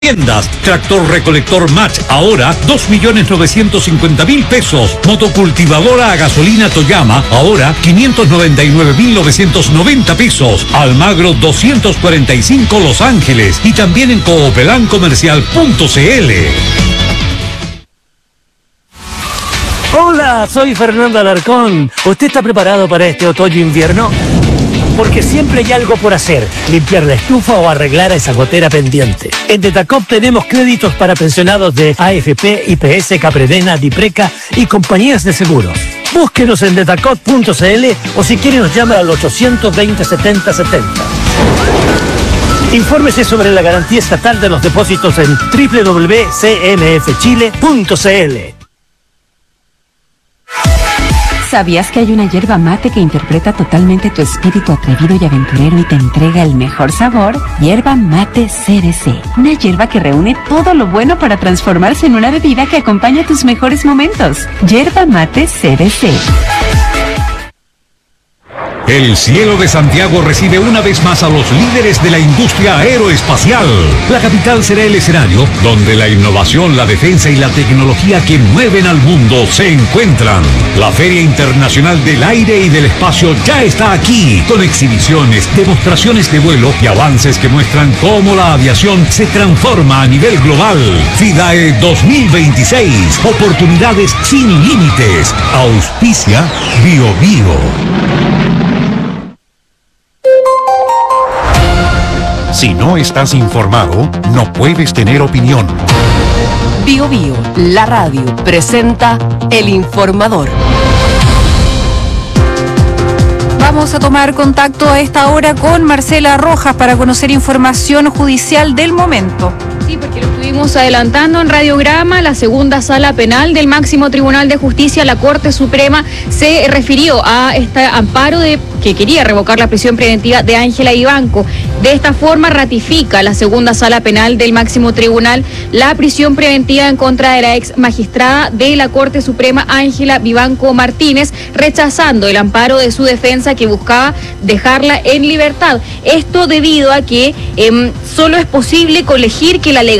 Tiendas, tractor recolector Match, ahora 2.950.000 pesos. Motocultivadora a gasolina Toyama, ahora 599.990 pesos. Almagro 245 Los Ángeles y también en Coopelancomercial.cl. Hola, soy Fernando Alarcón. ¿Usted está preparado para este otoño-invierno? Porque siempre hay algo por hacer, limpiar la estufa o arreglar esa gotera pendiente. En Detacop tenemos créditos para pensionados de AFP, IPS, Capredena, Dipreca y compañías de seguros. Búsquenos en detacop.cl o si quiere nos llama al 820-7070. Infórmese sobre la garantía estatal de los depósitos en www.cmfchile.cl. ¿Sabías que hay una yerba mate que interpreta totalmente tu espíritu atrevido y aventurero y te entrega el mejor sabor? Yerba mate CBC. Una yerba que reúne todo lo bueno para transformarse en una bebida que acompaña tus mejores momentos. Yerba mate CBC. El cielo de Santiago recibe una vez más a los líderes de la industria aeroespacial. La capital será el escenario donde la innovación, la defensa y la tecnología que mueven al mundo se encuentran. La Feria Internacional del Aire y del Espacio ya está aquí, con exhibiciones, demostraciones de vuelo y avances que muestran cómo la aviación se transforma a nivel global. FIDAE 2026, oportunidades sin límites. Auspicia BioBio. Si no estás informado, no puedes tener opinión. Bio Bio, la radio, presenta El Informador. Vamos a tomar contacto a esta hora con Marcela Rojas para conocer información judicial del momento. Sí, porque lo estuvimos adelantando en Radiograma. La segunda sala penal del máximo Tribunal de Justicia, la Corte Suprema, se refirió a este amparo que quería revocar la prisión preventiva de Ángela Vivanco. De esta forma ratifica la segunda sala penal del máximo tribunal la prisión preventiva en contra de la ex magistrada de la Corte Suprema, Ángela Vivanco Martínez, rechazando el amparo de su defensa que buscaba dejarla en libertad. Esto debido a que solo es posible colegir que la